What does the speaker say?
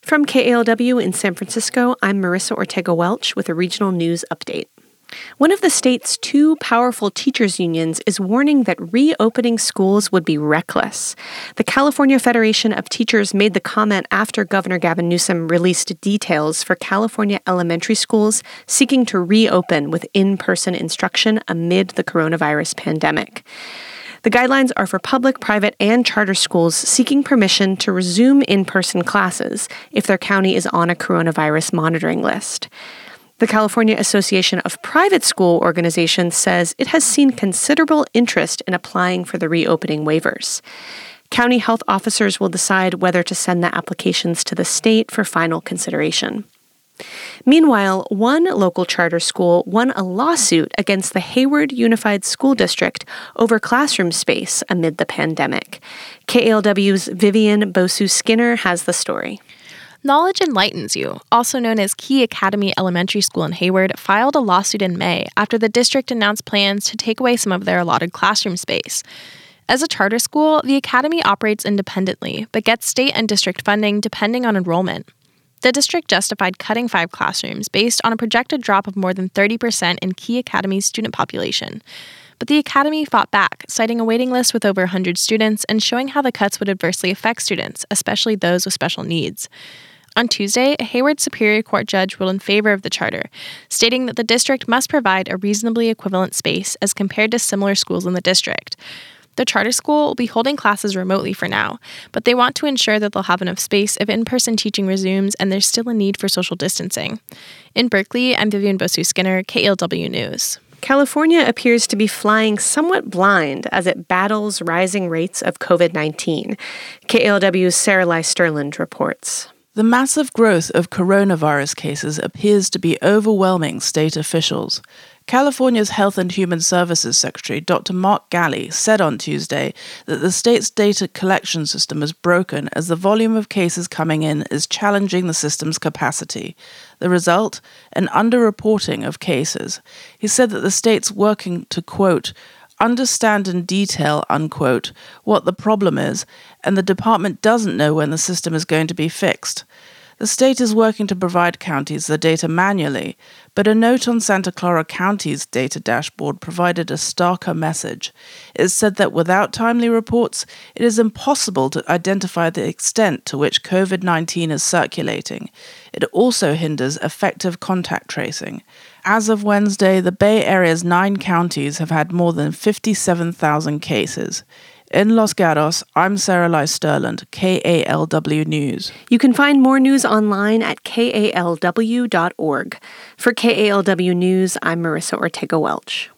From KALW in San Francisco, I'm Marissa Ortega-Welch with a regional news update. One of the state's two powerful teachers' unions is warning that reopening schools would be reckless. The California Federation of Teachers made the comment after Governor Gavin Newsom released details for California elementary schools seeking to reopen with in-person instruction amid the coronavirus pandemic. The guidelines are for public, private, and charter schools seeking permission to resume in-person classes if their county is on a coronavirus monitoring list. The California Association of Private School Organizations says it has seen considerable interest in applying for the reopening waivers. County health officers will decide whether to send the applications to the state for final consideration. Meanwhile, one local charter school won a lawsuit against the Hayward Unified School District over classroom space amid the pandemic. KALW's Vivian Bosu-Skinner has the story. Knowledge Enlightens You, also known as Key Academy Elementary School in Hayward, filed a lawsuit in May after the district announced plans to take away some of their allotted classroom space. As a charter school, the academy operates independently, but gets state and district funding depending on enrollment. The district justified cutting 5 classrooms based on a projected drop of more than 30% in Key Academy's student population. But the academy fought back, citing a waiting list with over 100 students and showing how the cuts would adversely affect students, especially those with special needs. On Tuesday, a Hayward Superior Court judge ruled in favor of the charter, stating that the district must provide a reasonably equivalent space as compared to similar schools in the district. The charter school will be holding classes remotely for now, but they want to ensure that they'll have enough space if in-person teaching resumes and there's still a need for social distancing. In Berkeley, I'm Vivian Bosu-Skinner, KALW News. California appears to be flying somewhat blind as it battles rising rates of COVID-19. KALW's Sarah-Lai Sterland reports. The massive growth of coronavirus cases appears to be overwhelming state officials. California's Health and Human Services Secretary, Dr. Mark Ghaly, said on Tuesday that the state's data collection system is broken as the volume of cases coming in is challenging the system's capacity. The result? An underreporting of cases. He said that the state's working to, quote, understand in detail, unquote, what the problem is, and the department doesn't know when the system is going to be fixed. The state is working to provide counties the data manually, but a note on Santa Clara County's data dashboard provided a starker message. It said that without timely reports, it is impossible to identify the extent to which COVID-19 is circulating. It also hinders effective contact tracing. As of Wednesday, the Bay Area's 9 counties have had more than 57,000 cases. In Los Gatos, I'm Sarah-Lai Sterland, KALW News. You can find more news online at kalw.org. For KALW News, I'm Marissa Ortega-Welch.